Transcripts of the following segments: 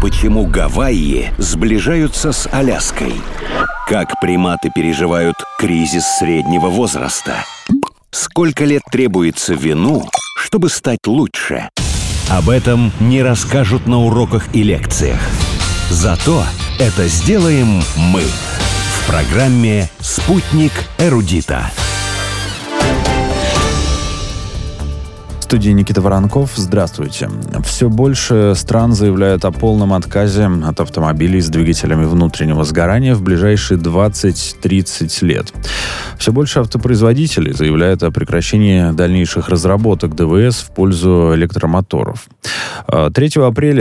Почему Гавайи сближаются с Аляской? Как приматы переживают кризис среднего возраста? Сколько лет требуется вину, чтобы стать лучше? Об этом не расскажут на уроках и лекциях. Зато это сделаем мы в программе «Спутник эрудита». В студии Никита Воронков. Здравствуйте. Все больше стран заявляют о полном отказе от автомобилей с двигателями внутреннего сгорания в ближайшие 20-30 лет. Все больше автопроизводителей заявляют о прекращении дальнейших разработок ДВС в пользу электромоторов. 3 апреля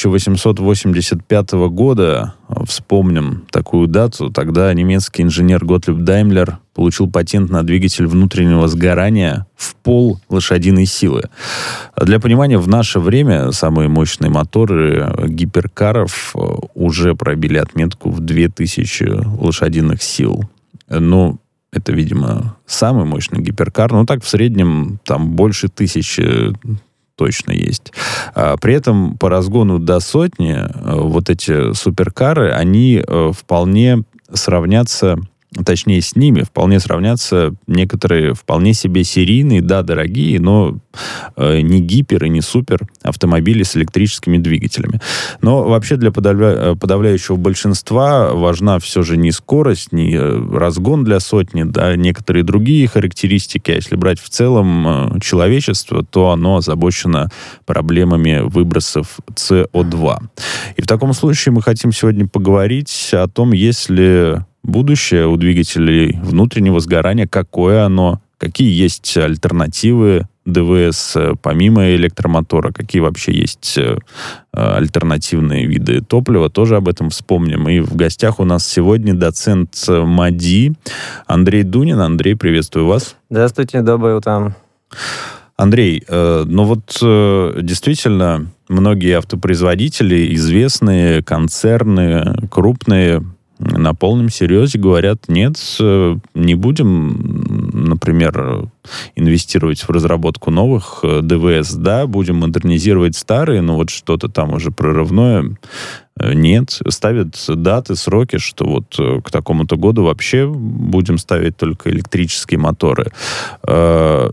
1885 года, вспомним такую дату, тогда немецкий инженер Готлиб Даймлер получил патент на двигатель внутреннего сгорания в пол лошадиной силы. Для понимания, в наше время самые мощные моторы гиперкаров уже пробили отметку в 2000 лошадиных сил. Ну, это, видимо, самый мощный гиперкар. Но так в среднем там больше 1000 точно есть. При этом по разгону до сотни вот эти суперкары, они вполне сравнятся, точнее, с ними вполне сравнятся некоторые вполне себе серийные, да, дорогие, но не гипер и не супер автомобили с электрическими двигателями. Но вообще для подавляющего большинства важна все же не скорость, не разгон для сотни, да, некоторые другие характеристики. А если брать в целом человечество, то оно озабочено проблемами выбросов СО2. И в таком случае мы хотим сегодня поговорить о том, есть ли будущее у двигателей внутреннего сгорания, какое оно, какие есть альтернативы ДВС помимо электромотора, какие вообще есть альтернативные виды топлива, тоже об этом вспомним. И в гостях у нас сегодня доцент МАДИ Андрей Дунин. Андрей, приветствую вас. Здравствуйте, доброе утро. Андрей, ну вот действительно многие автопроизводители, известные концерны, крупные, на полном серьезе говорят: нет, не будем, например, инвестировать в разработку новых ДВС, да, будем модернизировать старые, но вот что-то там уже прорывное нет. Ставят даты, сроки, что вот к такому-то году вообще будем ставить только электрические моторы. О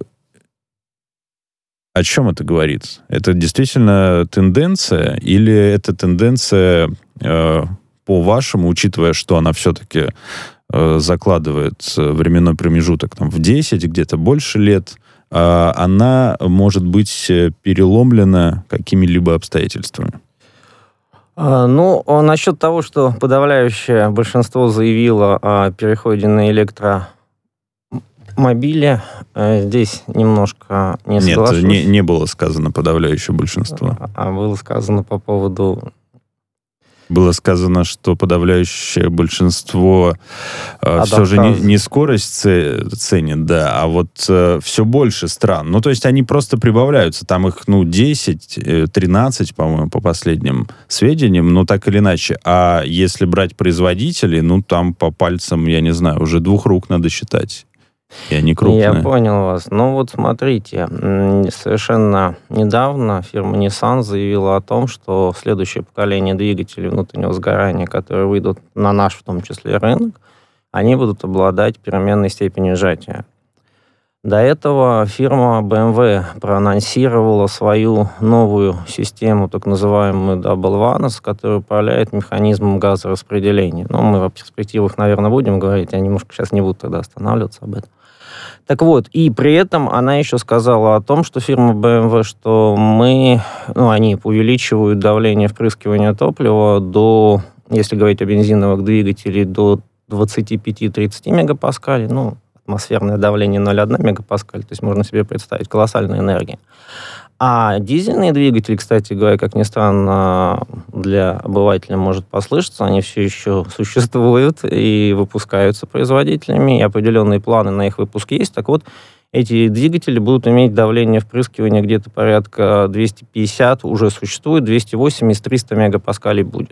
чем это говорит? Это действительно тенденция или это тенденция, по-вашему, учитывая, что она все-таки закладывает временной промежуток там, в 10, где-то больше лет, она может быть переломлена какими-либо обстоятельствами? Ну, насчет того, что подавляющее большинство заявило о переходе на электромобили, здесь немножко не соглашусь. Нет, не было сказано подавляющее большинство. А было сказано по поводу... Было сказано, что подавляющее большинство все же не скорость ценит, да, а вот все больше стран. Ну, то есть они просто прибавляются. Там их, 10, 13, по-моему, по последним сведениям, но так или иначе. А если брать производителей, там по пальцам, я не знаю, уже 2 рук надо считать. И они крупные. Я понял вас. Вот смотрите, совершенно недавно фирма Nissan заявила о том, что следующее поколение двигателей внутреннего сгорания, которые выйдут на наш, в том числе, рынок, они будут обладать переменной степенью сжатия. До этого фирма BMW проанонсировала свою новую систему, так называемую Double Vanos, которая управляет механизмом газораспределения. Мы о перспективах, наверное, будем говорить, я немножко сейчас не буду тогда останавливаться об этом. Так вот, и при этом она еще сказала о том, что фирма BMW, что они увеличивают давление впрыскивания топлива до, если говорить о бензиновых двигателях, до 25-30 мегапаскалей, атмосферное давление 0,1 мегапаскаль, то есть можно себе представить колоссальная энергия. А дизельные двигатели, кстати говоря, как ни странно, для обывателя может послышаться, они все еще существуют и выпускаются производителями, и определенные планы на их выпуск есть. Так вот, эти двигатели будут иметь давление впрыскивания где-то порядка 250, уже существует, 280-300 мегапаскалей будет.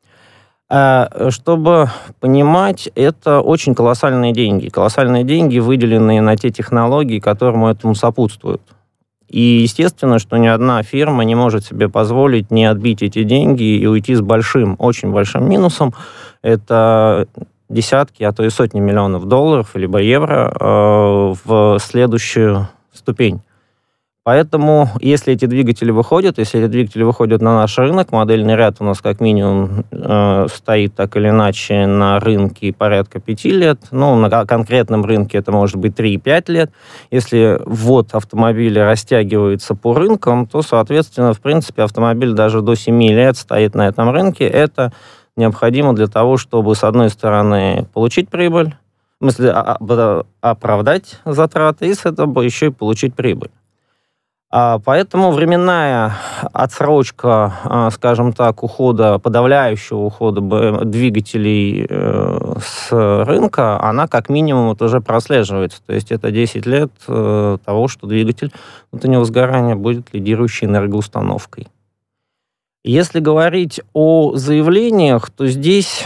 Чтобы понимать, это очень колоссальные деньги. Колоссальные деньги, выделенные на те технологии, которые этому сопутствуют. И естественно, что ни одна фирма не может себе позволить не отбить эти деньги и уйти с большим, очень большим минусом. Это десятки, а то и сотни миллионов долларов либо евро в следующую ступень. Поэтому, если эти двигатели выходят на наш рынок, модельный ряд у нас как минимум стоит так или иначе на рынке порядка 5 лет, на конкретном рынке это может быть 3-5 лет. Если ввод автомобиля растягивается по рынкам, то, соответственно, в принципе, автомобиль даже до 7 лет стоит на этом рынке. Это необходимо для того, чтобы, с одной стороны, получить прибыль, в смысле, оправдать затраты, и с этого еще и получить прибыль. Поэтому временная отсрочка, скажем так, подавляющего ухода двигателей с рынка, она как минимум уже прослеживается. То есть это 10 лет того, что двигатель внутреннего сгорания будет лидирующей энергоустановкой. Если говорить о заявлениях, то здесь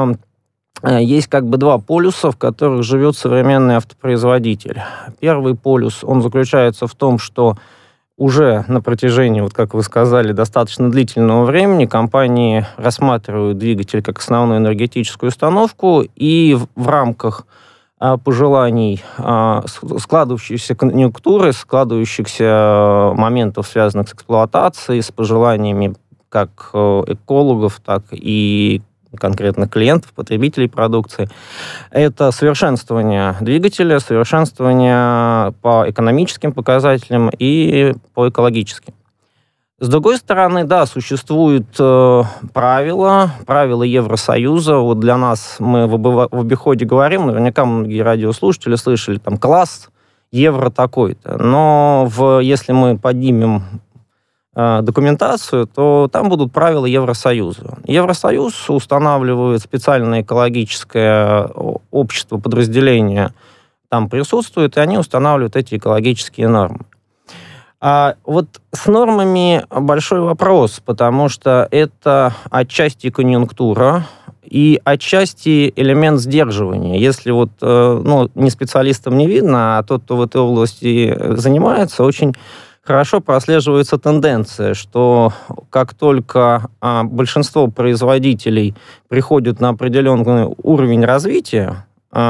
есть как бы два полюса, в которых живет современный автопроизводитель. Первый полюс, он заключается в том, что уже на протяжении, вот как вы сказали, достаточно длительного времени компании рассматривают двигатель как основную энергетическую установку, и в рамках пожеланий складывающейся конъюнктуры, складывающихся моментов, связанных с эксплуатацией, с пожеланиями как экологов, так и конкретно клиентов, потребителей продукции. Это совершенствование двигателя, совершенствование по экономическим показателям и по экологическим. С другой стороны, да, существуют правила Евросоюза. Вот для нас, мы в обиходе говорим, наверняка многие радиослушатели слышали, там, класс евро такой-то. Но если мы поднимем документацию, то там будут правила Евросоюза. Евросоюз устанавливает специальное экологическое общество, подразделение там присутствует, и они устанавливают эти экологические нормы. А вот с нормами большой вопрос, потому что это отчасти конъюнктура и отчасти элемент сдерживания. Если не специалистам не видно, а тот, кто в этой области занимается, очень хорошо прослеживается тенденция, что как только большинство производителей приходят на определенный уровень развития,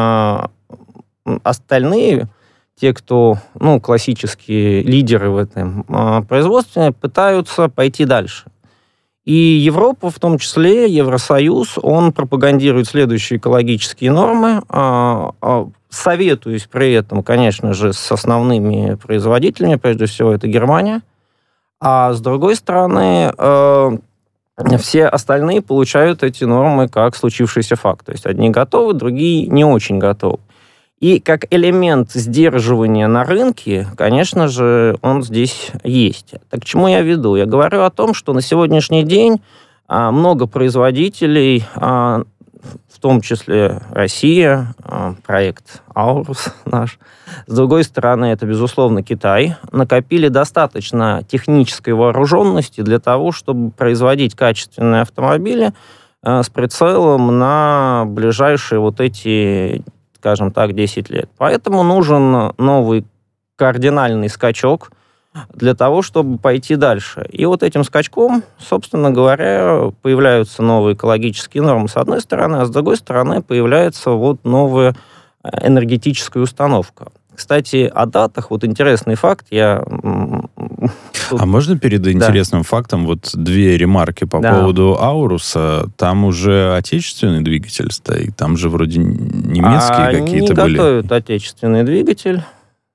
остальные, те, кто классические лидеры в этом производстве, пытаются пойти дальше. И Европа, в том числе Евросоюз, он пропагандирует следующие экологические нормы, советуюсь при этом, конечно же, с основными производителями, прежде всего это Германия, а с другой стороны, все остальные получают эти нормы как случившийся факт. То есть одни готовы, другие не очень готовы. И как элемент сдерживания на рынке, конечно же, он здесь есть. Так к чему я веду? Я говорю о том, что на сегодняшний день много производителей, в том числе Россия, проект Аурус наш. С другой стороны, это, безусловно, Китай. Накопили достаточно технической вооруженности для того, чтобы производить качественные автомобили с прицелом на ближайшие эти, скажем так, 10 лет. Поэтому нужен новый кардинальный скачок для того, чтобы пойти дальше. И этим скачком, собственно говоря, появляются новые экологические нормы с одной стороны, а с другой стороны появляется новая энергетическая установка. Кстати, о датах, интересный факт, А можно перед интересным фактом две ремарки по поводу Ауруса? Там уже отечественный двигатель стоит, там же вроде немецкие какие-то были. Они готовят отечественный двигатель.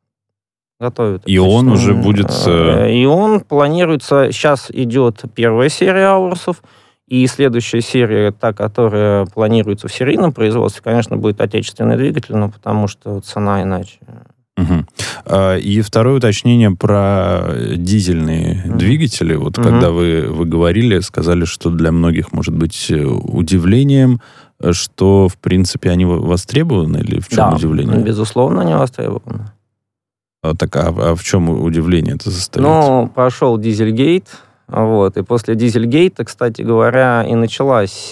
И он уже будет... И он планируется... Сейчас идет первая серия Аурусов, и следующая серия, та, которая планируется в серийном производстве, конечно, будет отечественный двигатель, потому что цена иначе. Угу. И второе уточнение про дизельные двигатели. Когда вы говорили, сказали, что для многих может быть удивлением, что, в принципе, они востребованы, или в чем удивление? Безусловно, они востребованы. А в чем удивление это состоит? Пошел Дизельгейт, и после Дизельгейта, кстати говоря, и началась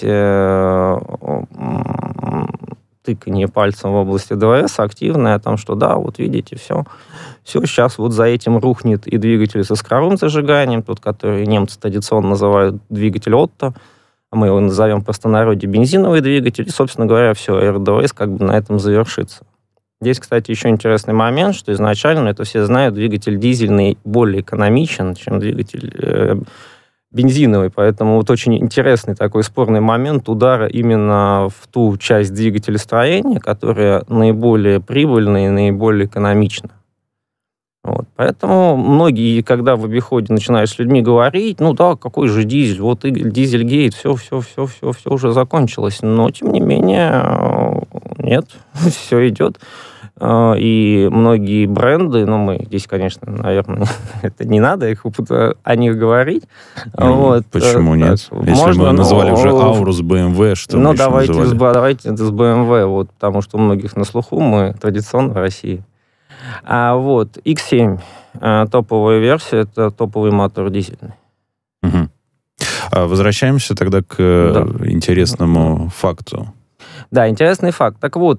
тыканье пальцем в области ДВС активное, о том, что видите, все, Все, сейчас вот за этим рухнет и двигатель со скоровым зажиганием, тот, который немцы традиционно называют двигатель Отто, а мы его назовем в простонародье бензиновый двигатель, и, собственно говоря, все, РДВС как бы на этом завершится. Здесь, кстати, еще интересный момент, что изначально, это все знают, двигатель дизельный более экономичен, чем двигатель бензиновый, поэтому вот очень интересный такой спорный момент удара именно в ту часть двигателестроения, которая наиболее прибыльна и наиболее экономична. Вот. Поэтому многие, когда в обиходе начинаешь с людьми говорить, ну да, какой же дизель, вот дизельгейт, все уже закончилось. Но, тем не менее, нет, все идет. И многие бренды, ну, мы здесь, конечно, наверное, это не надо о них говорить. Вот. Почему нет? Если можно, мы назвали уже Аурус, BMW, что мы еще называли? Давайте это с BMW, вот, потому что у многих на слуху, мы традиционно в России. Вот, X7, топовая версия, это топовый мотор дизельный. Угу. Возвращаемся тогда к интересному факту. Да, интересный факт. Так вот,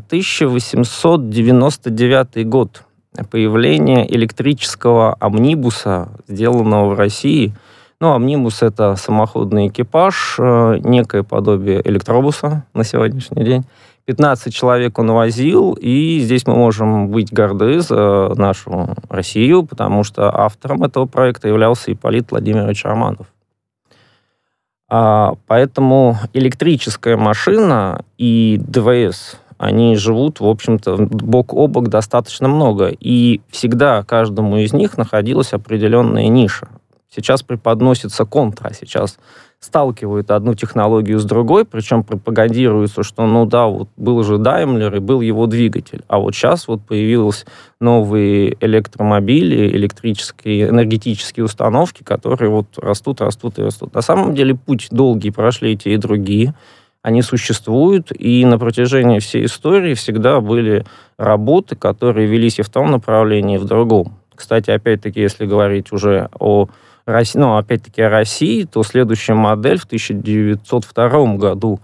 1899 год. Появление электрического амнибуса, сделанного в России. Ну, амнибус — это самоходный экипаж, некое подобие электробуса на сегодняшний день. 15 человек он возил, и здесь мы можем быть горды за нашу Россию, потому что автором этого проекта являлся Ипполит Владимирович Романов. Поэтому электрическая машина и ДВС, они живут, в общем-то, бок о бок достаточно много, и всегда каждому из них находилась определенная ниша. Сейчас преподносится контра, сейчас сталкивают одну технологию с другой, причем пропагандируется, что, ну да, вот был же Даймлер и был его двигатель, а вот сейчас вот появились новые электромобили, электрические, энергетические установки, которые вот растут. На самом деле путь долгий прошли и те, и другие. Они существуют, и на протяжении всей истории всегда были работы, которые велись и в том направлении, и в другом. Кстати, опять-таки, если говорить уже о России, о России, то следующая модель в 1902 году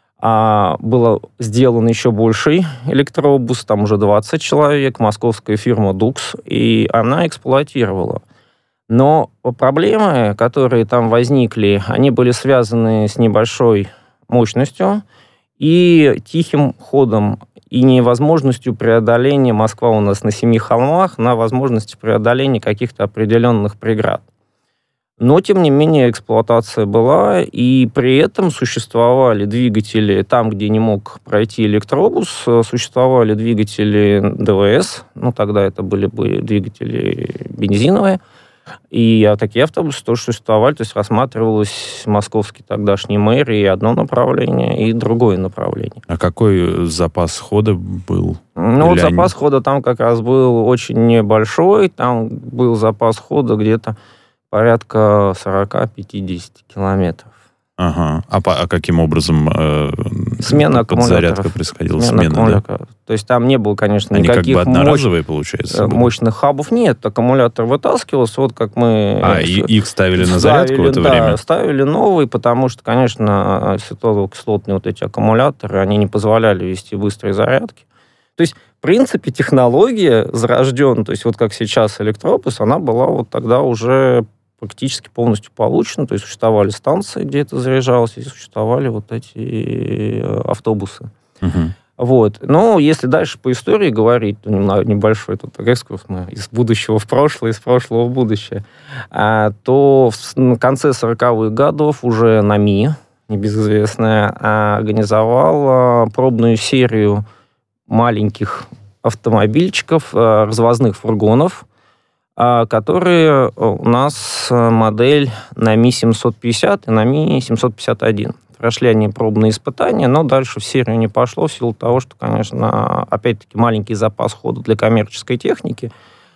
был сделан еще больший электробус, там уже 20 человек, московская фирма «Дукс», и она эксплуатировала. Но проблемы, которые там возникли, они были связаны с небольшой мощностью и тихим ходом, и невозможностью преодоления, Москва у нас на 7 холмах, на возможности преодоления каких-то определенных преград. Но, тем не менее, эксплуатация была, и при этом существовали двигатели там, где не мог пройти электробус, существовали двигатели ДВС, ну, тогда это были бы двигатели бензиновые, и такие автобусы тоже существовали, то есть рассматривалось московский тогдашний мэр и одно направление, и другое направление. А какой запас хода был? Ну, вот запас хода там как раз был очень небольшой, там был запас хода где-то порядка 40-50 километров. Ага. А каким образом смена подзарядка происходила? Смена, да? То есть там не было, конечно, они никаких как бы одноразовые, получается? Мощных хабов. Нет, аккумулятор вытаскивался, вот как мы... их ставили на зарядку в это время? Да, ставили новый, потому что, конечно, ацетилокислотные вот эти аккумуляторы, они не позволяли вести быстрые зарядки. То есть, в принципе, технология зарождена, то есть вот как сейчас электробус, она была вот тогда уже практически полностью получено, то есть существовали станции, где это заряжалось, и существовали вот эти автобусы. Угу. Вот. Но если дальше по истории говорить, то небольшой тут экскурс мы из будущего в прошлое, из прошлого в будущее, то в конце 40-х годов уже НАМИ, небезызвестная, организовала пробную серию маленьких автомобильчиков, развозных фургонов, которые у нас модель НАМИ 750 и НАМИ 751. Прошли они пробные испытания, но дальше в серию не пошло в силу того, что, конечно, опять-таки маленький запас хода для коммерческой техники,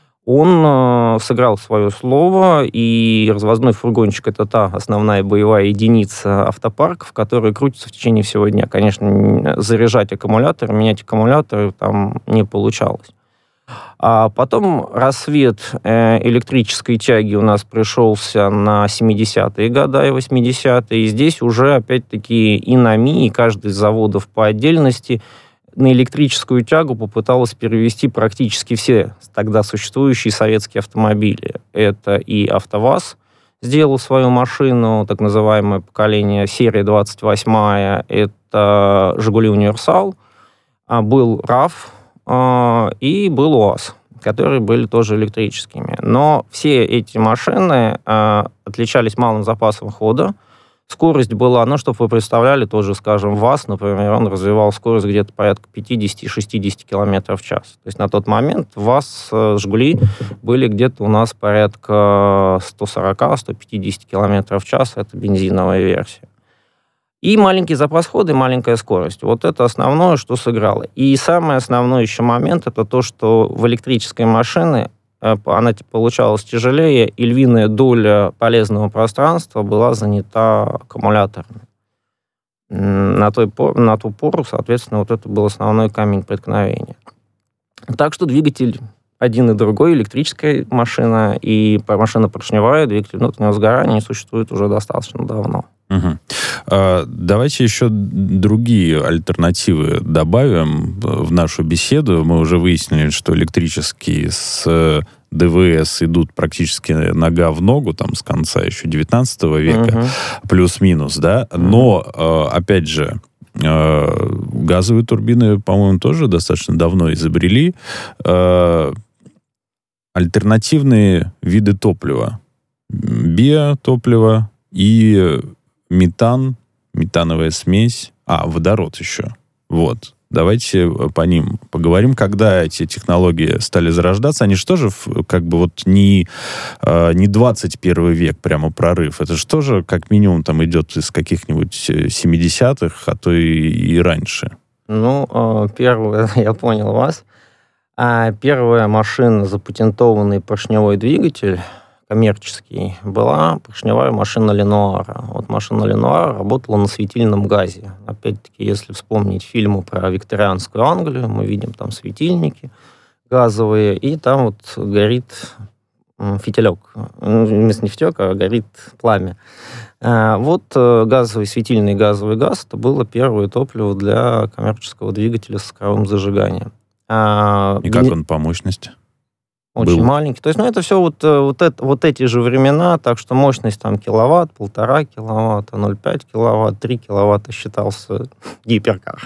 он сыграл свое слово, и развозной фургончик — это та основная боевая единица автопарков, которая крутится в течение всего дня. Конечно, заряжать аккумулятор, менять аккумуляторы там не получалось. А потом рассвет электрической тяги у нас пришелся на 70-е годы и 80-е, и здесь уже, опять-таки, и НАМИ, и каждый из заводов по отдельности на электрическую тягу попыталась перевести практически все тогда существующие советские автомобили. Это и АвтоВАЗ сделал свою машину, так называемое поколение, серия 28, это «Жигули Универсал», был РАВ и был УАЗ, которые были тоже электрическими. Но все эти машины отличались малым запасом хода. Скорость была, чтобы вы представляли, тоже, скажем, ВАЗ, например, он развивал скорость где-то порядка 50-60 км в час. То есть на тот момент ВАЗ, «Жигули» были где-то у нас порядка 140-150 км в час, это бензиновая версия. И маленький запас хода, и маленькая скорость. Вот это основное, что сыграло. И самый основной еще момент, это то, что в электрической машине она получалась тяжелее, и львиная доля полезного пространства была занята аккумуляторами. На ту пору, соответственно, вот это был основной камень преткновения. Так что двигатель один и другой, электрическая машина и машина поршневая, двигатель внутреннего сгорания существует уже достаточно давно. Угу. Давайте еще другие альтернативы добавим в нашу беседу. Мы уже выяснили, что электрические с ДВС идут практически нога в ногу, там, с конца еще 19 века, плюс-минус, да? Но, опять же, газовые турбины, по-моему, тоже достаточно давно изобрели. Альтернативные виды топлива. Биотопливо и метан, метановая смесь, водород еще. Вот. Давайте по ним поговорим. Когда эти технологии стали зарождаться, они же тоже как бы вот не 21 век прямо прорыв. Это же тоже как минимум там идет из каких-нибудь 70-х, а то и раньше. Первое, я понял вас. Первая машина, запатентованный поршневой двигатель, коммерческий, была поршневая машина Ленуара. Вот машина Ленуара работала на светильном газе. Опять-таки, если вспомнить фильмы про викторианскую Англию, мы видим там светильники газовые, и там вот горит фитилек. Вместо не фитилек, а горит пламя. Вот светильный газовый газ, это было первое топливо для коммерческого двигателя с цифровым зажиганием. И как он по мощности? Очень маленький. То есть, это все вот эти же времена, так что мощность там киловатт, 1,5 киловатта, 0,5 киловатт, 3 киловатта считался гиперкар.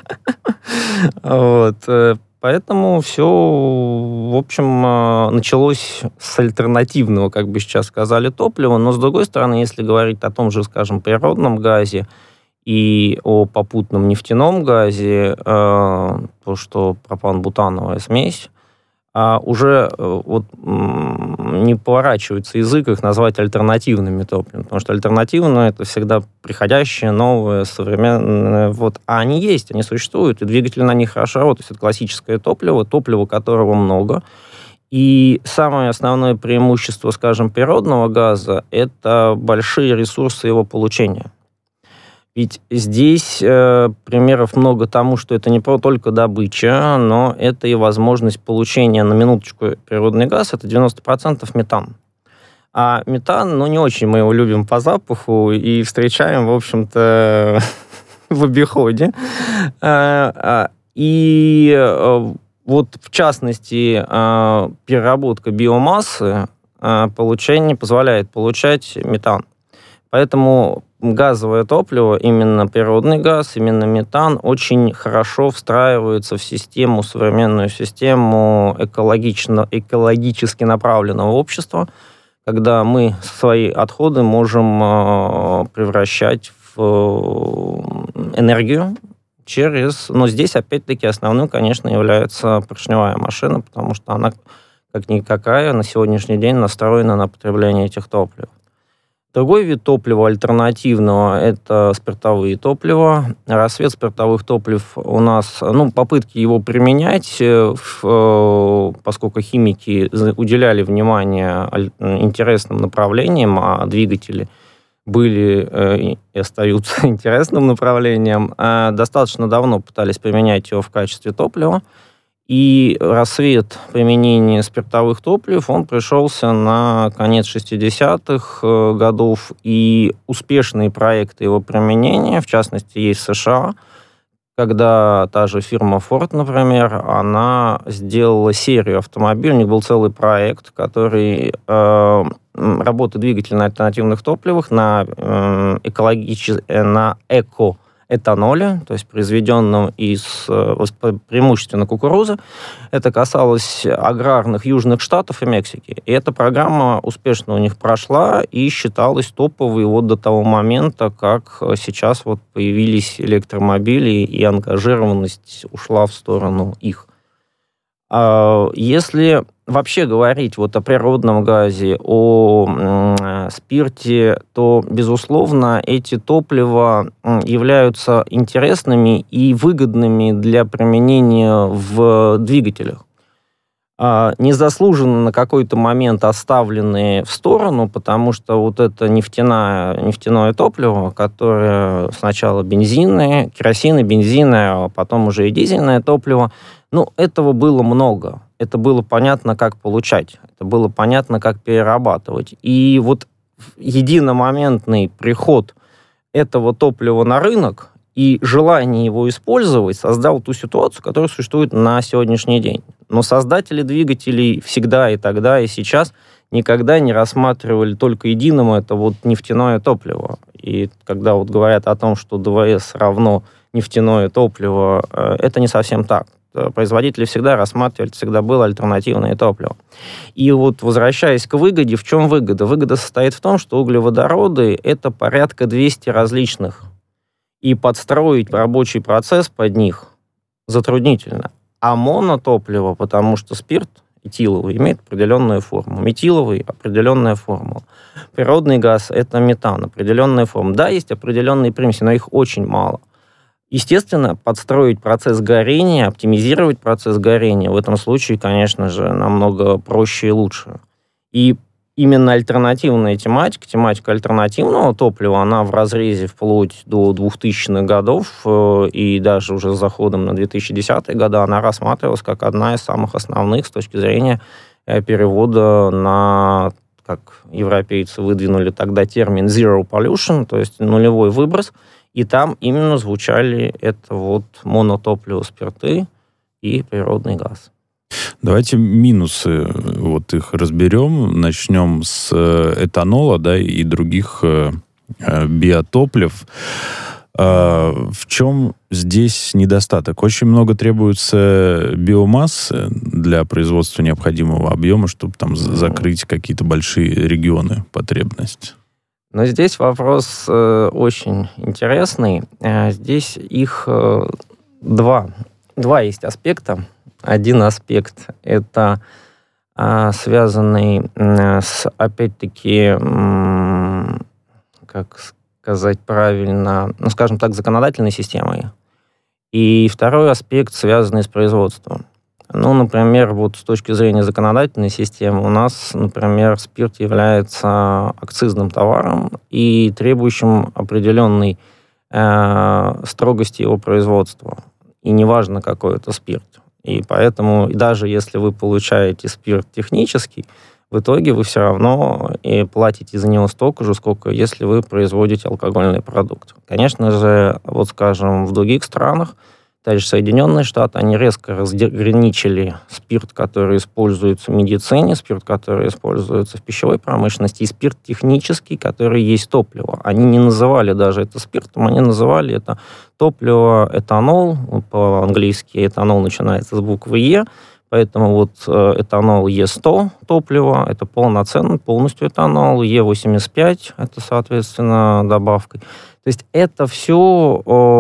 Поэтому все, в общем, началось с альтернативного, как бы сейчас сказали, топлива. Но, с другой стороны, если говорить о том же, скажем, природном газе и о попутном нефтяном газе, то, что пропан-бутановая смесь, уже не поворачивается язык их назвать альтернативными топливами, потому что альтернативное — это всегда приходящее, новое, современное. А они есть, они существуют, и двигатели на них хорошо работают. То есть это классическое топливо которого много. И самое основное преимущество, скажем, природного газа — это большие ресурсы его получения. Ведь здесь примеров много тому, что это не только добыча, но это и возможность получения, на минуточку, природный газ, это 90% метан. А метан, не очень мы его любим по запаху и встречаем, в общем-то, в обиходе. И вот, в частности, переработка биомассы позволяет получать метан. Поэтому газовое топливо, именно природный газ, именно метан, очень хорошо встраивается в современную систему экологически направленного общества, когда мы свои отходы можем превращать в энергию но здесь, опять-таки, основным, конечно, является поршневая машина, потому что она, как никакая, на сегодняшний день настроена на потребление этих топлив. Другой вид топлива альтернативного – это спиртовые топлива. Рассвет спиртовых топлив у нас, попытки его применять, поскольку химики уделяли внимание интересным направлениям, а двигатели были и остаются интересным направлением, достаточно давно пытались применять его в качестве топлива. И рассвет применения спиртовых топлив, он пришелся на конец 60-х годов, и успешные проекты его применения, в частности, есть в США, когда та же фирма Ford, например, она сделала серию автомобилей, у них был целый проект, который работает двигатель на альтернативных топливах, на экоэтаноле, то есть произведенном из преимущественно кукурузы. Это касалось аграрных южных штатов и Мексики. И эта программа успешно у них прошла и считалась топовой вот до того момента, как сейчас вот появились электромобили, и ангажированность ушла в сторону их. Если вообще говорить вот о природном газе, о спирте, то, безусловно, эти топлива являются интересными и выгодными для применения в двигателях. Незаслуженно на какой-то момент оставленные в сторону, потому что вот это нефтяное топливо, которое сначала бензины, керосины, бензины, а потом уже и дизельное топливо, этого было много. Это было понятно, как получать. Это было понятно, как перерабатывать. И вот единомоментный приход этого топлива на рынок и желание его использовать создал ту ситуацию, которая существует на сегодняшний день. Но создатели двигателей всегда и тогда, и сейчас никогда не рассматривали только единым это вот нефтяное топливо. И когда вот говорят о том, что ДВС равно нефтяное топливо, это не совсем так. Производители всегда рассматривали, всегда было альтернативное топливо. И вот возвращаясь к выгоде, в чем выгода? Выгода состоит в том, что углеводороды — это порядка 200 различных. И подстроить рабочий процесс под них затруднительно. А монотопливо, потому что спирт этиловый имеет определенную форму, метиловый — определенная формула. Природный газ — это метан, определенная форма. Да, есть определенные примеси, но их очень мало. Естественно, подстроить процесс горения, оптимизировать процесс горения в этом случае, конечно же, намного проще и лучше. И именно альтернативная тематика альтернативного топлива, она в разрезе вплоть до 2000-х годов и даже уже с заходом на 2010-е годы, она рассматривалась как одна из самых основных с точки зрения перевода на, как европейцы выдвинули тогда термин zero pollution, то есть нулевой выброс. И там именно звучали это вот монотопливо, спирты и природный газ. Давайте минусы вот их разберем. Начнем с этанола, да, и других биотоплив. В чем здесь недостаток? Очень много требуется биомассы для производства необходимого объема, чтобы там закрыть какие-то большие регионы потребности. Но здесь вопрос очень интересный. Здесь их два есть аспекта. Один аспект – это связанный с, опять-таки, как сказать правильно, скажем так, законодательной системой. И второй аспект, связанный с производством. Например, вот с точки зрения законодательной системы у нас, например, спирт является акцизным товаром и требующим определенной строгости его производства. И неважно, какой это спирт. И поэтому даже если вы получаете спирт технический, в итоге вы все равно и платите за него столько же, сколько если вы производите алкогольный продукт. Конечно же, вот скажем, в других странах, те же Соединенные Штаты, они резко разграничили спирт, который используется в медицине, спирт, который используется в пищевой промышленности, и спирт технический, который есть топливо. Они не называли даже это спиртом, они называли это топливо этанол. По-английски этанол начинается с буквы «Е», поэтому вот этанол Е100 топливо, это полностью этанол, Е85, это, соответственно, добавкой. То есть это все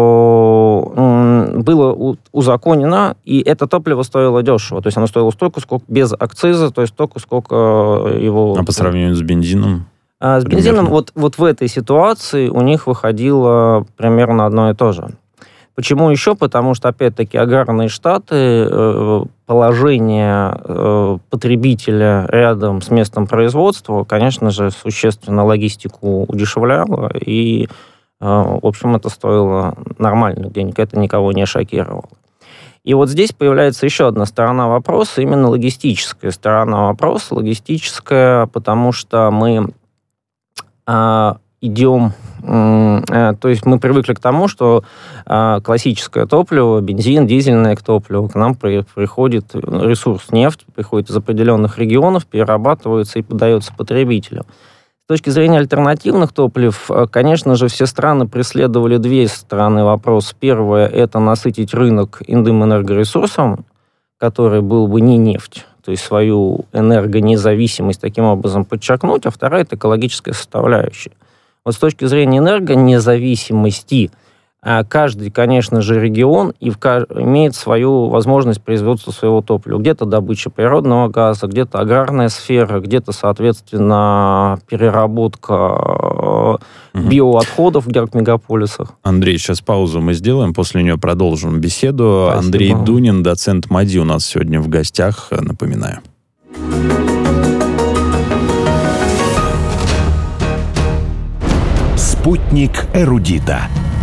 было узаконено, и это топливо стоило дешево. То есть оно стоило столько, сколько без акциза, то есть столько, сколько его... А по сравнению с бензином? С бензином вот в этой ситуации у них выходило примерно одно и то же. Почему еще? Потому что, опять-таки, аграрные штаты, положение потребителя рядом с местом производства, конечно же, существенно логистику удешевляло, и в общем, это стоило нормальных денег, это никого не шокировало. И вот здесь появляется еще одна сторона вопроса, именно логистическая сторона вопроса. Логистическая, потому что мы идем... То есть мы привыкли к тому, что классическое топливо, бензин, дизельное топливо, к нам приходит ресурс нефть, приходит из определенных регионов, перерабатывается и подается потребителю. С точки зрения альтернативных топлив, конечно же, все страны преследовали две стороны вопроса. Первое – это насытить рынок иным энергоресурсом, который был бы не нефть, то есть свою энергонезависимость таким образом подчеркнуть, а вторая – это экологическая составляющая. Вот с точки зрения энергонезависимости, каждый, конечно же, регион имеет свою возможность производства своего топлива. Где-то добыча природного газа, где-то аграрная сфера, где-то, соответственно, переработка биоотходов в мегаполисах. Андрей, сейчас паузу мы сделаем, после нее продолжим беседу. Спасибо. Андрей Дунин, доцент МАДИ, у нас сегодня в гостях, напоминаю. Спутник эрудита.